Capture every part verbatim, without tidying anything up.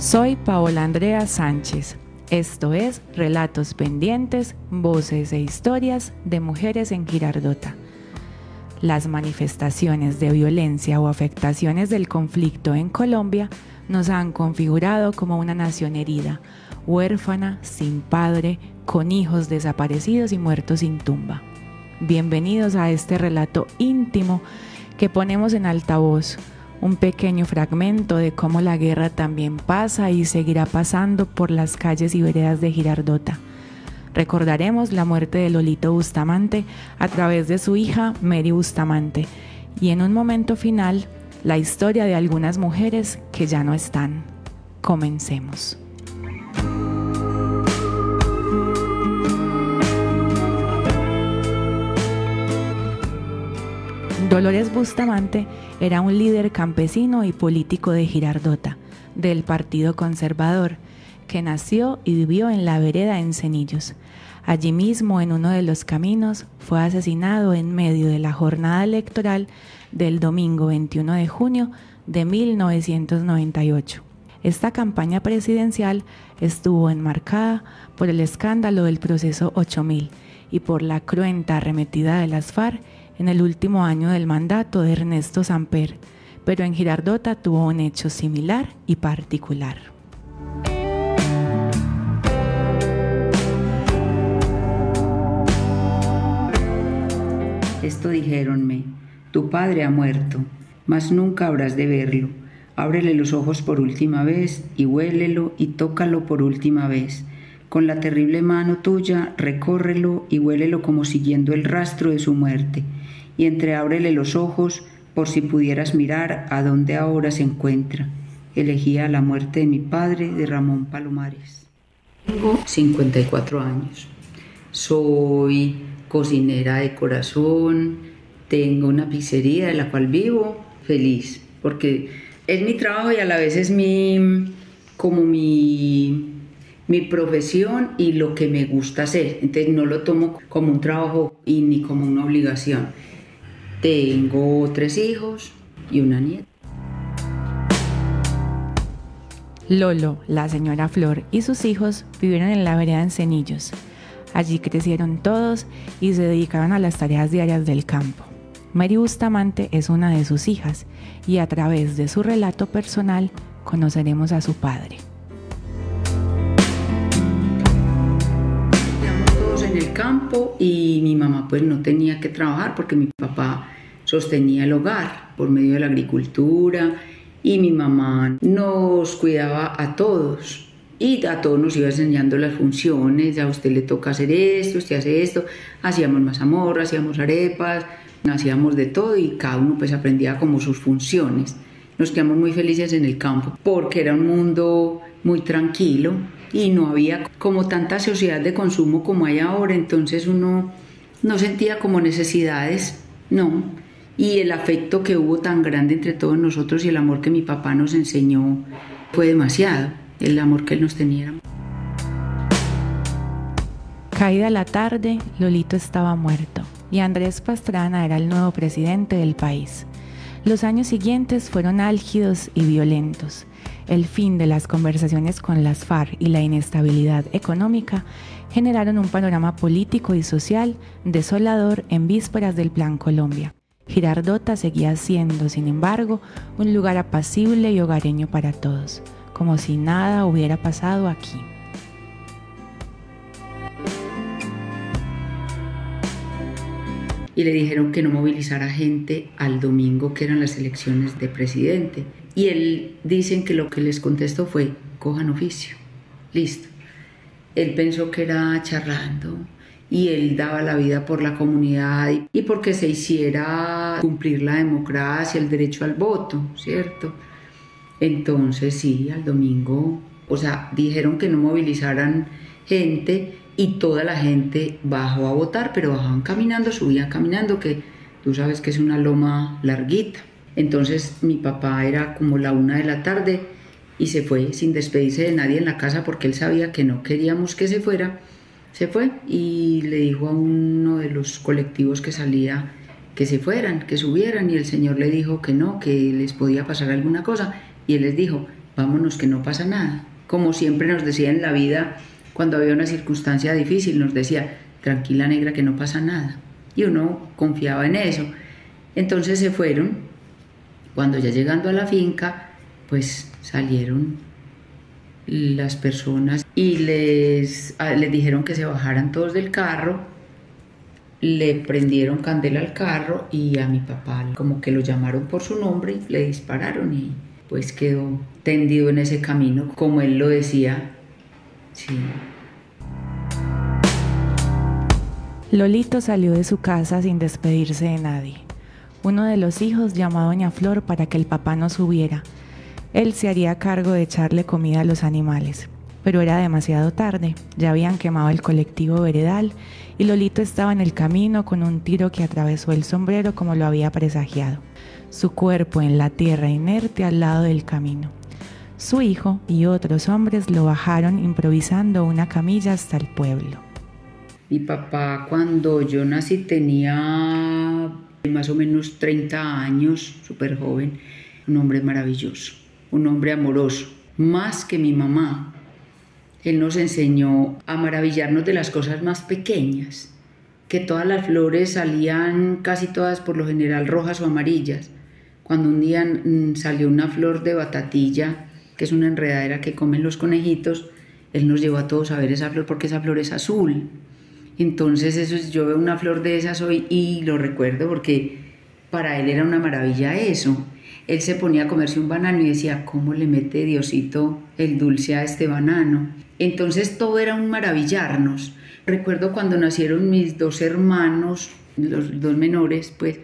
Soy Paola Andrea Sánchez. Esto es Relatos Pendientes, Voces e Historias de Mujeres en Girardota. Las manifestaciones de violencia o afectaciones del conflicto en Colombia nos han configurado como una nación herida, huérfana, sin padre, con hijos desaparecidos y muertos sin tumba. Bienvenidos a este relato íntimo que ponemos en altavoz, un pequeño fragmento de cómo la guerra también pasa y seguirá pasando por las calles y veredas de Girardota. Recordaremos la muerte de Lolito Bustamante a través de su hija Mary Bustamante y en un momento final la historia de algunas mujeres que ya no están. Comencemos. Dolores Bustamante era un líder campesino y político de Girardota, del Partido Conservador, que nació y vivió en la vereda Encenillos. Allí mismo, en uno de los caminos, fue asesinado en medio de la jornada electoral del domingo veintiuno de junio de mil novecientos noventa y ocho. Esta campaña presidencial estuvo enmarcada por el escándalo del proceso ocho mil y por la cruenta arremetida de las FARC en el último año del mandato de Ernesto Samper, pero en Girardota tuvo un hecho similar y particular. Esto dijéronme: tu padre ha muerto, mas nunca habrás de verlo. Ábrele los ojos por última vez y huélelo y tócalo por última vez. Con la terrible mano tuya recórrelo y huélelo como siguiendo el rastro de su muerte. Y entreábrele los ojos por si pudieras mirar a dónde ahora se encuentra. Elegía la muerte de mi padre, de Ramón Palomares. Tengo cincuenta y cuatro años. Soy cocinera de corazón. Tengo una pizzería de la cual vivo feliz, porque es mi trabajo y a la vez es mi, como mi, mi profesión y lo que me gusta hacer. Entonces no lo tomo como un trabajo y ni como una obligación. Tengo tres hijos y una nieta. Lolo, la señora Flor y sus hijos vivieron en la vereda Encenillos. Allí crecieron todos y se dedicaron a las tareas diarias del campo. Mary Bustamante es una de sus hijas y a través de su relato personal conoceremos a su padre. En el campo y mi mamá pues no tenía que trabajar porque mi papá sostenía el hogar por medio de la agricultura y mi mamá nos cuidaba a todos y a todos nos iba enseñando las funciones. A usted le toca hacer esto, usted hace esto. Hacíamos mazamorra, hacíamos arepas, hacíamos de todo y cada uno pues aprendía como sus funciones. Nos quedamos muy felices en el campo porque era un mundo muy tranquilo y no había como tanta sociedad de consumo como hay ahora, entonces uno no sentía como necesidades, no. Y el afecto que hubo tan grande entre todos nosotros y el amor que mi papá nos enseñó fue demasiado, el amor que él nos tenía. Caída la tarde, Lolito estaba muerto y Andrés Pastrana era el nuevo presidente del país. Los años siguientes fueron álgidos y violentos. El fin de las conversaciones con las FARC y la inestabilidad económica generaron un panorama político y social desolador en vísperas del Plan Colombia. Girardota seguía siendo, sin embargo, un lugar apacible y hogareño para todos, como si nada hubiera pasado aquí. Y le dijeron que no movilizara gente al domingo, que eran las elecciones de presidente. Y él, dicen que lo que les contestó fue: cojan oficio, listo. Él pensó que era charlando y él daba la vida por la comunidad y porque se hiciera cumplir la democracia, el derecho al voto, ¿cierto? Entonces sí, al domingo, o sea, dijeron que no movilizaran gente y toda la gente bajó a votar, pero bajaban caminando, subían caminando, que tú sabes que es una loma larguita. Entonces mi papá era como la una de la tarde y se fue sin despedirse de nadie en la casa porque él sabía que no queríamos que se fuera. Se fue y le dijo a uno de los colectivos que salía que se fueran, que subieran, y el señor le dijo que no, que les podía pasar alguna cosa y él les dijo: vámonos que no pasa nada. Como siempre nos decía en la vida, cuando había una circunstancia difícil, nos decía, tranquila negra que no pasa nada. Y uno confiaba en eso. Entonces se fueron. Cuando ya llegando a la finca, pues salieron las personas y les, les dijeron que se bajaran todos del carro, le prendieron candela al carro y a mi papá como que lo llamaron por su nombre y le dispararon y pues quedó tendido en ese camino, como él lo decía. Sí. Lolito salió de su casa sin despedirse de nadie. Uno de los hijos llamó a doña Flor para que el papá no subiera. Él se haría cargo de echarle comida a los animales. Pero era demasiado tarde, ya habían quemado el colectivo veredal y Lolito estaba en el camino con un tiro que atravesó el sombrero como lo había presagiado. Su cuerpo en la tierra inerte al lado del camino. Su hijo y otros hombres lo bajaron improvisando una camilla hasta el pueblo. Mi papá cuando yo nací tenía más o menos treinta años, súper joven, un hombre maravilloso, un hombre amoroso, más que mi mamá. Él nos enseñó a maravillarnos de las cosas más pequeñas, que todas las flores salían casi todas por lo general rojas o amarillas. Cuando un día salió una flor de batatilla, que es una enredadera que comen los conejitos, él nos llevó a todos a ver esa flor porque esa flor es azul. Entonces eso, yo veo una flor de esas hoy y lo recuerdo porque para él era una maravilla eso. Él se ponía a comerse un banano y decía, ¿cómo le mete Diosito el dulce a este banano? Entonces todo era un maravillarnos. Recuerdo cuando nacieron mis dos hermanos, los dos menores, pues,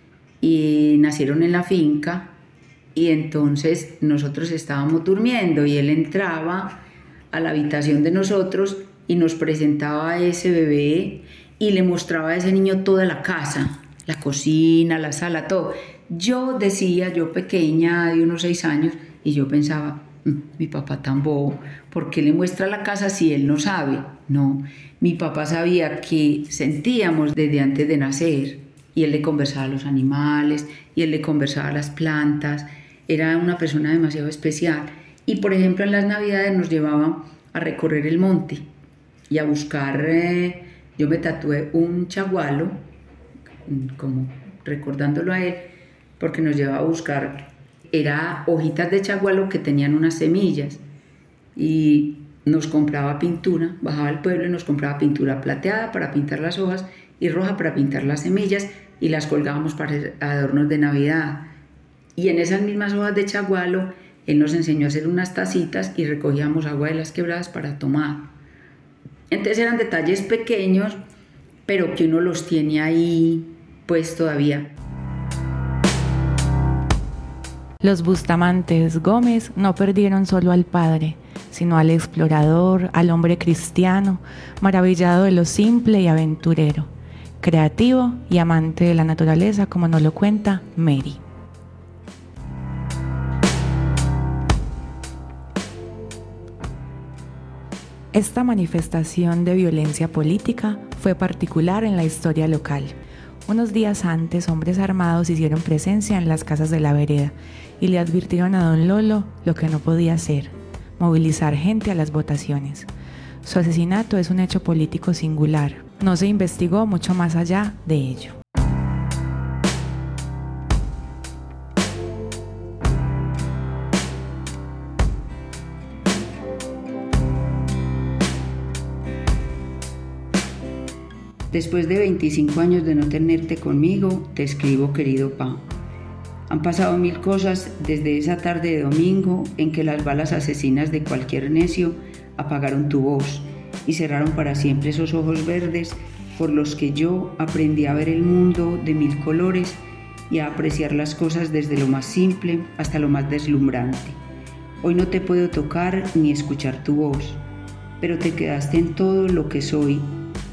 y nacieron en la finca, y entonces nosotros estábamos durmiendo y él entraba a la habitación de nosotros y nos presentaba a ese bebé y le mostraba a ese niño toda la casa, la cocina, la sala, todo. Yo decía, yo pequeña, de unos seis años, y yo pensaba, mi papá tan bobo, ¿por qué le muestra la casa si él no sabe? No, mi papá sabía que sentíamos desde antes de nacer, y él le conversaba a los animales, y él le conversaba a las plantas. Era una persona demasiado especial. Y por ejemplo en las navidades nos llevaba a recorrer el monte y a buscar, eh, yo me tatué un chagualo, como recordándolo a él, porque nos llevaba a buscar, era hojitas de chagualo que tenían unas semillas, y nos compraba pintura, bajaba al pueblo y nos compraba pintura plateada para pintar las hojas y roja para pintar las semillas, y las colgábamos para adornos de Navidad. Y en esas mismas hojas de chagualo él nos enseñó a hacer unas tacitas y recogíamos agua de las quebradas para tomar. Entonces eran detalles pequeños, pero que uno los tiene ahí pues todavía. Los Bustamantes Gómez no perdieron solo al padre, sino al explorador, al hombre cristiano, maravillado de lo simple y aventurero, creativo y amante de la naturaleza, como nos lo cuenta Mary. Esta manifestación de violencia política fue particular en la historia local. Unos días antes, hombres armados hicieron presencia en las casas de la vereda y le advirtieron a don Lolo lo que no podía hacer: movilizar gente a las votaciones. Su asesinato es un hecho político singular. No se investigó mucho más allá de ello. Después de veinticinco años de no tenerte conmigo, te escribo, querido Pa. Han pasado mil cosas desde esa tarde de domingo en que las balas asesinas de cualquier necio apagaron tu voz y cerraron para siempre esos ojos verdes por los que yo aprendí a ver el mundo de mil colores y a apreciar las cosas desde lo más simple hasta lo más deslumbrante. Hoy no te puedo tocar ni escuchar tu voz, pero te quedaste en todo lo que soy.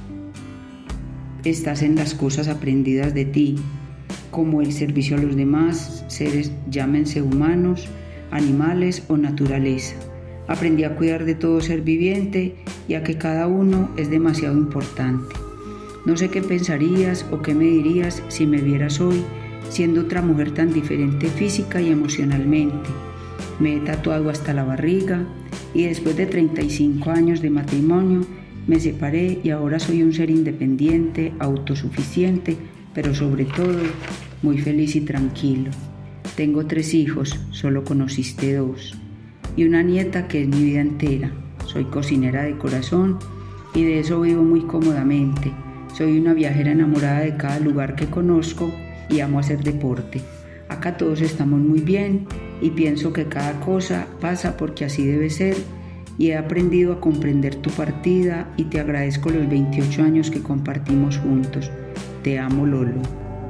Estás en las cosas aprendidas de ti, como el servicio a los demás, seres, llámense humanos, animales o naturaleza. Aprendí a cuidar de todo ser viviente y a que cada uno es demasiado importante. No sé qué pensarías o qué me dirías si me vieras hoy siendo otra mujer tan diferente física y emocionalmente. Me he tatuado hasta la barriga y después de treinta y cinco años de matrimonio me separé y ahora soy un ser independiente, autosuficiente, pero sobre todo muy feliz y tranquilo. Tengo tres hijos, solo conociste dos, y una nieta que es mi vida entera. Soy cocinera de corazón y de eso vivo muy cómodamente. Soy una viajera enamorada de cada lugar que conozco y amo hacer deporte. Acá todos estamos muy bien y pienso que cada cosa pasa porque así debe ser, y he aprendido a comprender tu partida y te agradezco los veintiocho años que compartimos juntos. Te amo, Lolo.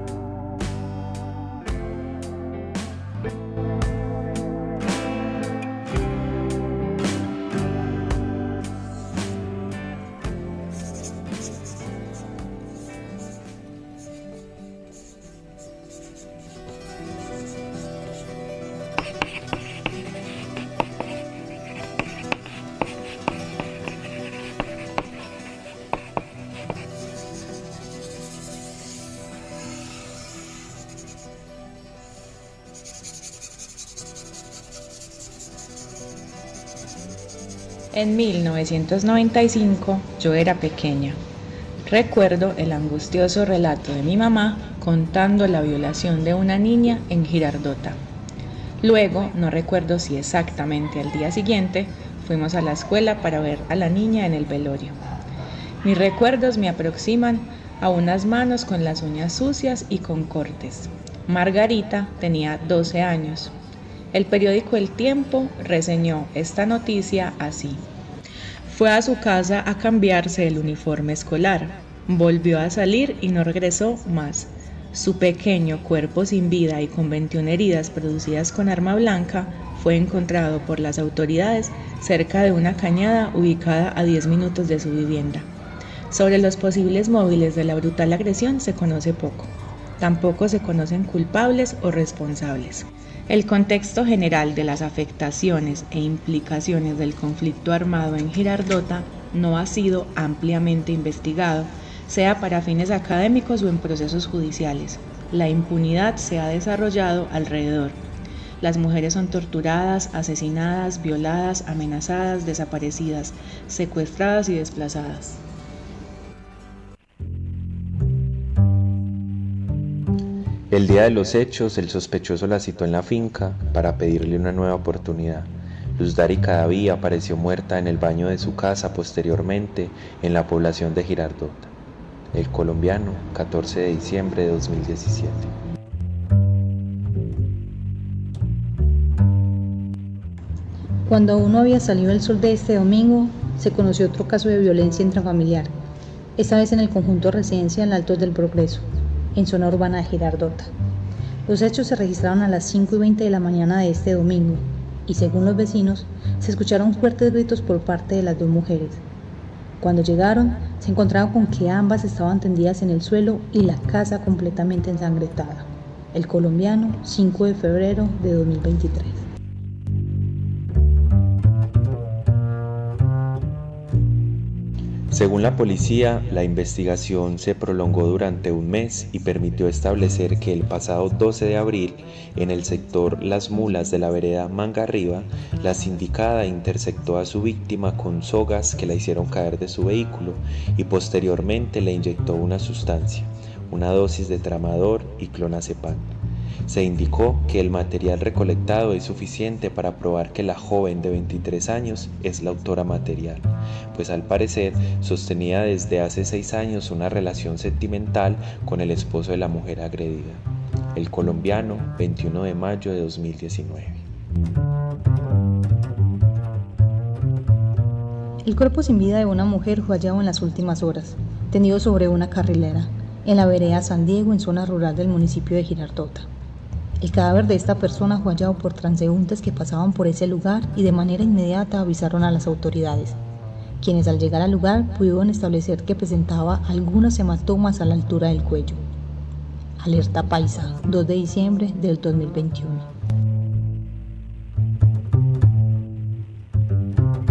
En mil novecientos noventa y cinco yo era pequeña. Recuerdo el angustioso relato de mi mamá contando la violación de una niña en Girardota. Luego, no recuerdo si exactamente al día siguiente, fuimos a la escuela para ver a la niña en el velorio. Mis recuerdos me aproximan a unas manos con las uñas sucias y con cortes. Margarita tenía doce años. El periódico El Tiempo reseñó esta noticia así: fue a su casa a cambiarse el uniforme escolar, volvió a salir y no regresó más. Su pequeño cuerpo sin vida y con veintiuna heridas producidas con arma blanca fue encontrado por las autoridades cerca de una cañada ubicada a diez minutos de su vivienda. Sobre los posibles móviles de la brutal agresión se conoce poco. Tampoco se conocen culpables o responsables. El contexto general de las afectaciones e implicaciones del conflicto armado en Girardota no ha sido ampliamente investigado, sea para fines académicos o en procesos judiciales. La impunidad se ha desarrollado alrededor. Las mujeres son torturadas, asesinadas, violadas, amenazadas, desaparecidas, secuestradas y desplazadas. El día de los hechos, el sospechoso la citó en la finca para pedirle una nueva oportunidad. Luz Dari Cadaví apareció muerta en el baño de su casa posteriormente en la población de Girardota. El Colombiano, catorce de diciembre de dos mil diecisiete. Cuando aún no había salido el sol de este domingo, se conoció otro caso de violencia intrafamiliar, esta vez en el conjunto residencial Altos del Progreso, en zona urbana de Girardota. Los hechos se registraron a las cinco y veinte de la mañana de este domingo y, según los vecinos, se escucharon fuertes gritos por parte de las dos mujeres. Cuando llegaron, se encontraron con que ambas estaban tendidas en el suelo y la casa completamente ensangrentada. El Colombiano, cinco de febrero de dos mil veintitrés. Según la policía, la investigación se prolongó durante un mes y permitió establecer que el pasado doce de abril, en el sector Las Mulas de la vereda Manga Arriba, la sindicada interceptó a su víctima con sogas que la hicieron caer de su vehículo y posteriormente le inyectó una sustancia, una dosis de tramador y clonazepam. Se indicó que el material recolectado es suficiente para probar que la joven de veintitrés años es la autora material, pues al parecer sostenía desde hace seis años una relación sentimental con el esposo de la mujer agredida. El Colombiano, veintiuno de mayo de dos mil diecinueve. El cuerpo sin vida de una mujer fue hallado en las últimas horas, tendido sobre una carrilera, en la vereda San Diego, en zona rural del municipio de Girardota. El cadáver de esta persona fue hallado por transeúntes que pasaban por ese lugar y de manera inmediata avisaron a las autoridades, quienes al llegar al lugar pudieron establecer que presentaba algunos hematomas a la altura del cuello. Alerta Paisa, dos de diciembre del dos mil veintiuno.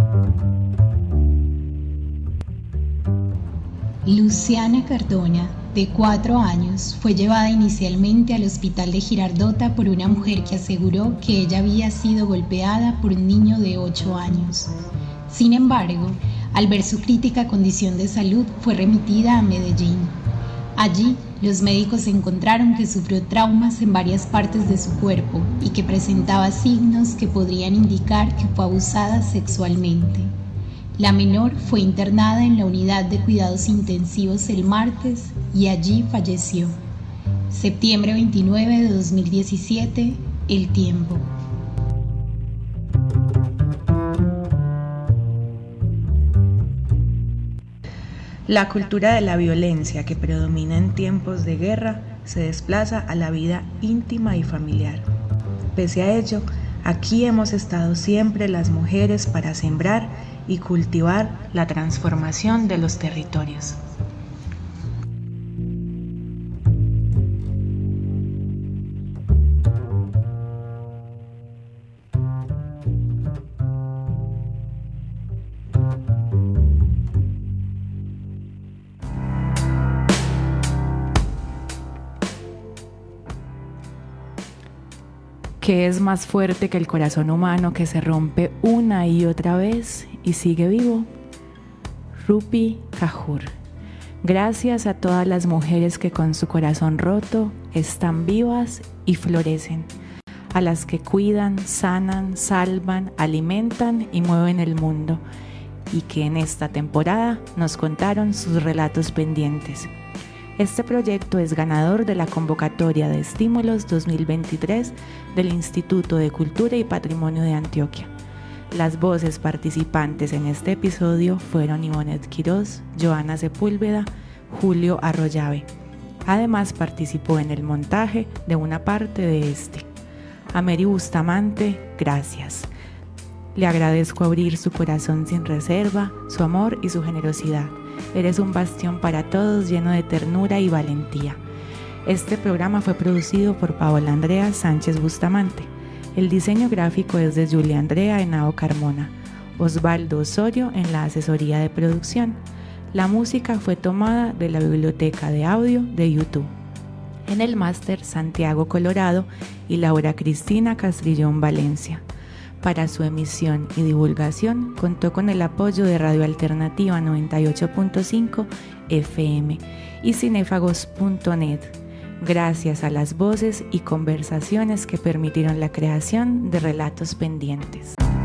Luciana Cardona de cuatro años, fue llevada inicialmente al hospital de Girardota por una mujer que aseguró que ella había sido golpeada por un niño de ocho años. Sin embargo, al ver su crítica condición de salud, fue remitida a Medellín. Allí, los médicos encontraron que sufrió traumas en varias partes de su cuerpo y que presentaba signos que podrían indicar que fue abusada sexualmente. La menor fue internada en la unidad de cuidados intensivos el martes y allí falleció. Septiembre veintinueve de dos mil diecisiete, El Tiempo. La cultura de la violencia que predomina en tiempos de guerra se desplaza a la vida íntima y familiar. Pese a ello, aquí hemos estado siempre las mujeres para sembrar y cultivar la transformación de los territorios. ¿Qué es más fuerte que el corazón humano que se rompe una y otra vez y sigue vivo? Rupi Kaur. Gracias a todas las mujeres que con su corazón roto están vivas y florecen, a las que cuidan, sanan, salvan, alimentan y mueven el mundo, y que en esta temporada nos contaron sus relatos pendientes. Este proyecto es ganador de la convocatoria de estímulos dos mil veintitrés del Instituto de Cultura y Patrimonio de Antioquia. Las voces participantes en este episodio fueron Ivonnet Quiroz, Joana Sepúlveda, Julio Arroyave. Además participó en el montaje de una parte de este. A Mary Bustamante, gracias. Le agradezco abrir su corazón sin reserva, su amor y su generosidad. Eres un bastión para todos, lleno de ternura y valentía. Este programa fue producido por Paola Andrea Sánchez Bustamante. El diseño gráfico es de Julia Andrea Henao Carmona, Osvaldo Osorio en la asesoría de producción. La música fue tomada de la biblioteca de audio de YouTube. En el máster, Santiago Colorado y Laura Cristina Castrillón Valencia. Para su emisión y divulgación contó con el apoyo de Radio Alternativa noventa y ocho punto cinco F M y cinéfagos punto net, gracias a las voces y conversaciones que permitieron la creación de Relatos Pendientes.